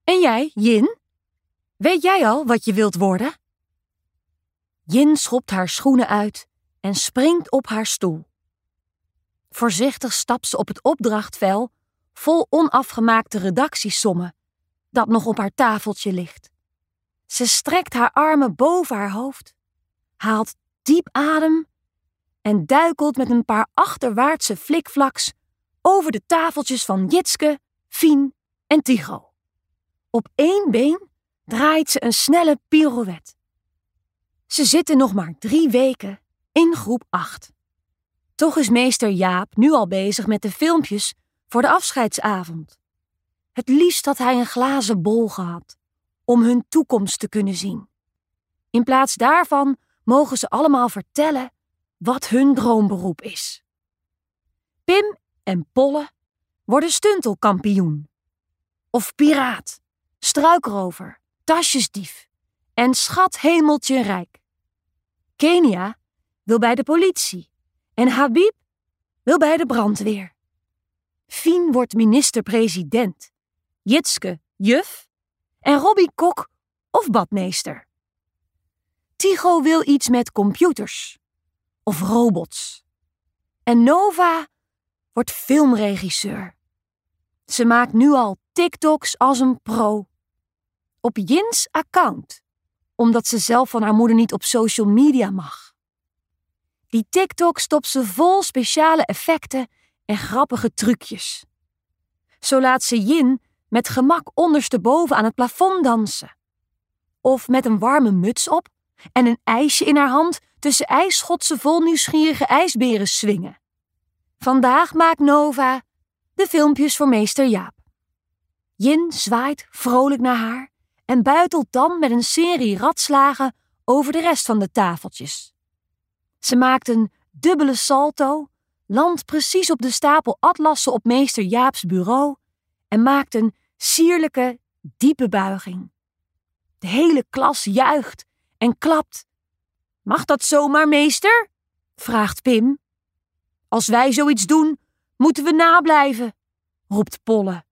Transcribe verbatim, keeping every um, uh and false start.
En jij, Jin? Weet jij al wat je wilt worden? Jin schopt haar schoenen uit en springt op haar stoel. Voorzichtig stapt ze op het opdrachtvel vol onafgemaakte redactiesommen dat nog op haar tafeltje ligt. Ze strekt haar armen boven haar hoofd, haalt diep adem en duikelt met een paar achterwaartse flikvlaks over de tafeltjes van Jitske, Fien en Tycho. Op één been draait ze een snelle pirouette. Ze zitten nog maar drie weken in groep acht. Toch is meester Jaap nu al bezig met de filmpjes voor de afscheidsavond. Het liefst had hij een glazen bol gehad om hun toekomst te kunnen zien. In plaats daarvan mogen ze allemaal vertellen wat hun droomberoep is. Pim en Polle worden stuntelkampioen. Of piraat, struikrover, tasjesdief en schathemeltje rijk. Kenia wil bij de politie en Habib wil bij de brandweer. Fien wordt minister-president, Jitske juf en Robbie kok of badmeester. Tycho wil iets met computers of robots. En Nova wordt filmregisseur. Ze maakt nu al TikToks als een pro. Op Jins account, omdat ze zelf van haar moeder niet op social media mag. Die TikTok stopt ze vol speciale effecten en grappige trucjes. Zo laat ze Jin met gemak ondersteboven aan het plafond dansen. Of met een warme muts op en een ijsje in haar hand tussen ijsschotsen vol nieuwsgierige ijsberen swingen. Vandaag maakt Nova de filmpjes voor meester Jaap. Jin zwaait vrolijk naar haar en buitelt dan met een serie ratslagen over de rest van de tafeltjes. Ze maakt een dubbele salto, landt precies op de stapel atlassen op meester Jaaps bureau en maakt een sierlijke, diepe buiging. De hele klas juicht en klapt. Mag dat zomaar, meester? Vraagt Pim. Als wij zoiets doen, moeten we nablijven, roept Polle.